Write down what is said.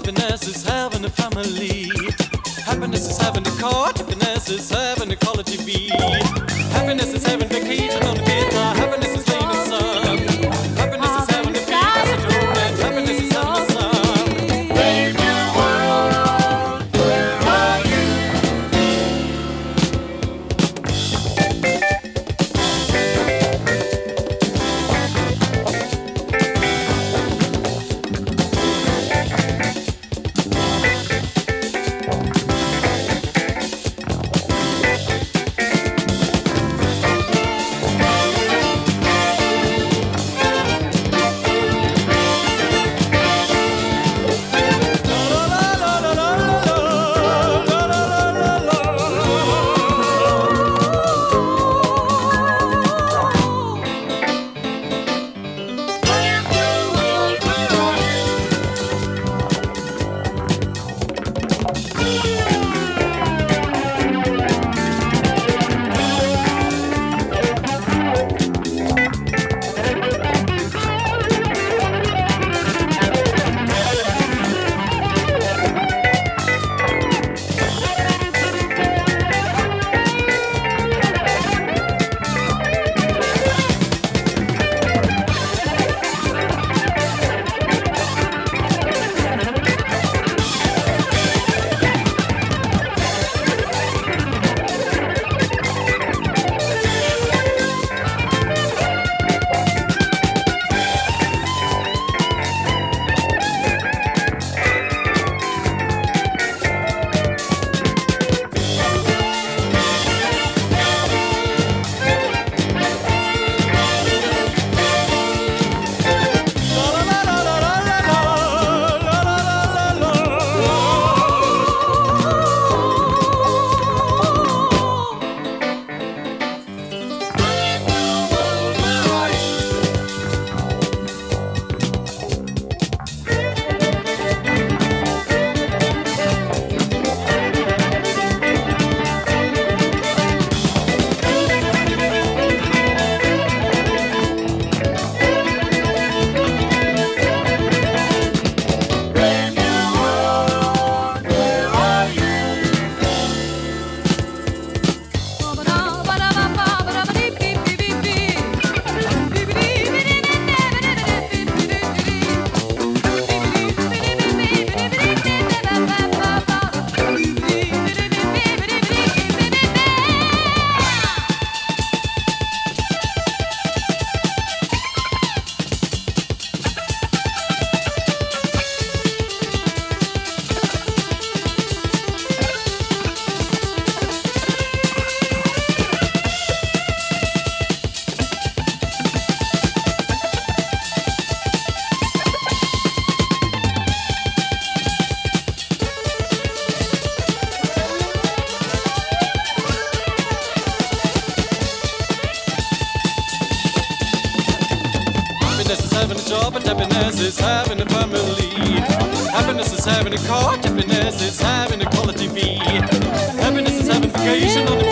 Happiness is having a family. Happiness is having a car. Happiness is having a color TV. Happiness is having vacation on the guitar. Happiness is laying in the sun. Happiness is having a big passenger romance. Happiness is having a son. Brave new world, where are you? Happiness is having a job and happiness is having a family. Happiness is having a car, happiness is having a quality TV. Happiness is having vacation on the